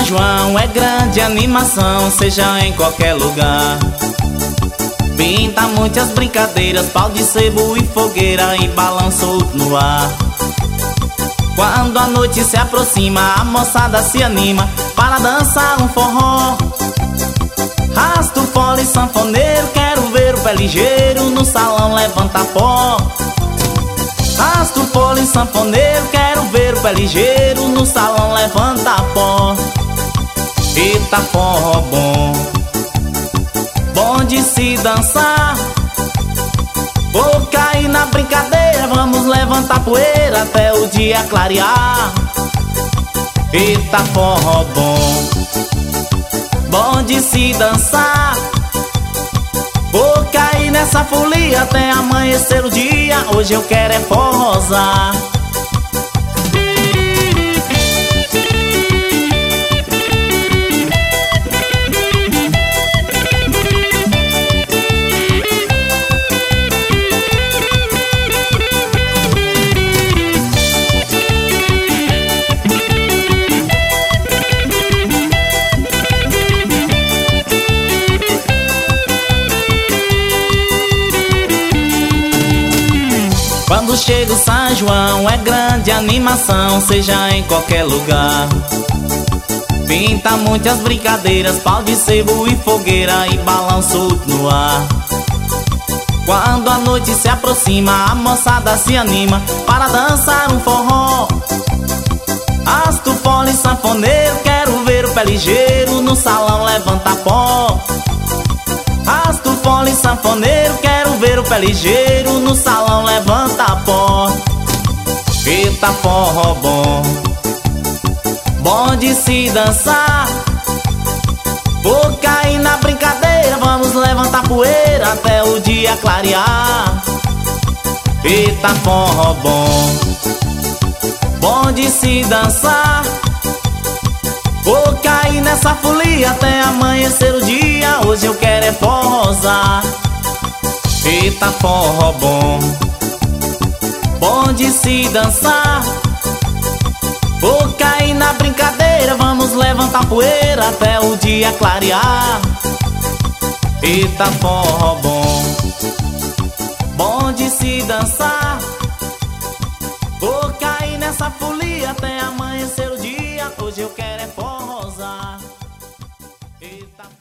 João é grande animação, seja em qualquer lugar. Pinta muitas brincadeiras, pau de sebo e fogueira e balanço no ar. Quando a noite se aproxima, a moçada se anima para dançar um forró. Rasta o fole sanfoneiro, quero ver o pé ligeiro no salão levanta pó. Rasta o fole sanfoneiro, quero ver o pé ligeiro no salão levanta pó. Eita forró bom, bom de se dançar. Vou cair na brincadeira, vamos levantar poeira até o dia clarear. Eita forró bom, bom de se dançar. Vou cair nessa folia até amanhecer o dia, hoje eu quero é forrosar. Quando chega o São João é grande animação, seja em qualquer lugar. Pinta muitas brincadeiras, pau de sebo e fogueira e balanço no ar. Quando a noite se aproxima, a moçada se anima para dançar um forró. Rasta o fole sanfoneiro, quero ver o pé ligeiro no salão levanta pó. Rasta o fole sanfoneiro, quero ver o pé ligeiro no salão levanta pó. Eita forró bom, bom de se dançar. Vou cair na brincadeira, vamos levantar poeira até o dia clarear. Eita forró bom, bom de se dançar. Vou cair nessa folia até amanhecer o dia, hoje eu quero é forrosar. Eita forró bom, bom de se dançar. Vou cair na brincadeira, vamos levantar poeira até o dia clarear. Eita forró bom, bom de se dançar. Vou cair nessa folia até amanhecer o dia, hoje eu quero